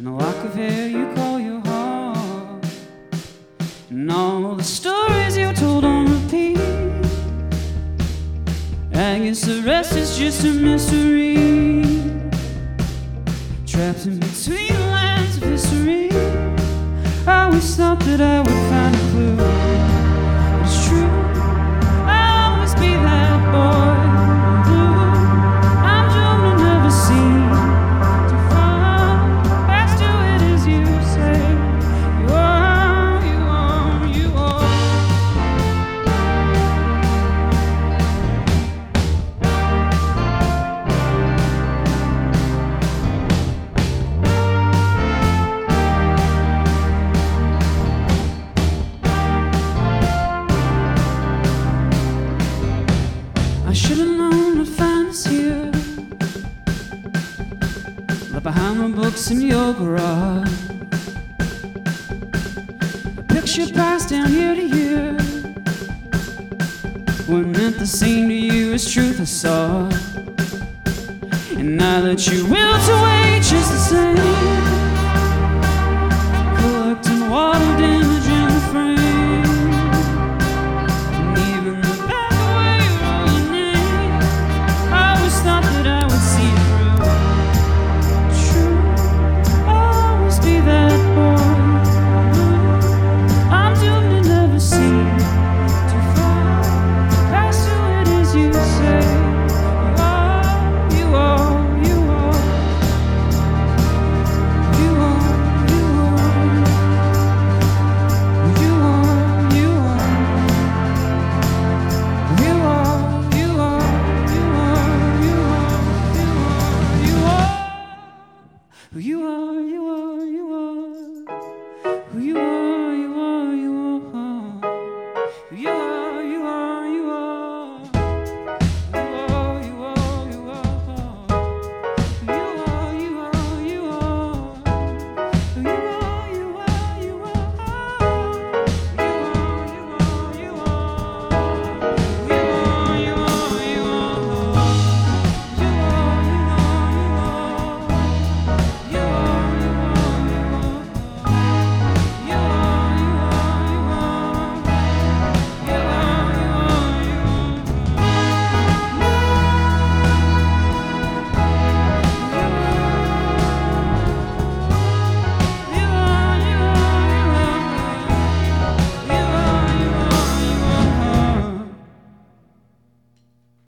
a lock of hair you call your heart, and all the stories you told on repeat. I guess the rest is just a mystery, trapped in between the lines of history. I always thought that I would find a clue, but it's true, I'll always be that boy in blue. I'm doomed to never seem to fall back to it as you say. You are, you are, you are. I should have known to find us here, left behind my books in your garage. A picture passed down year to year, what meant the same to you as truth I saw. And I let you wilt away just the same.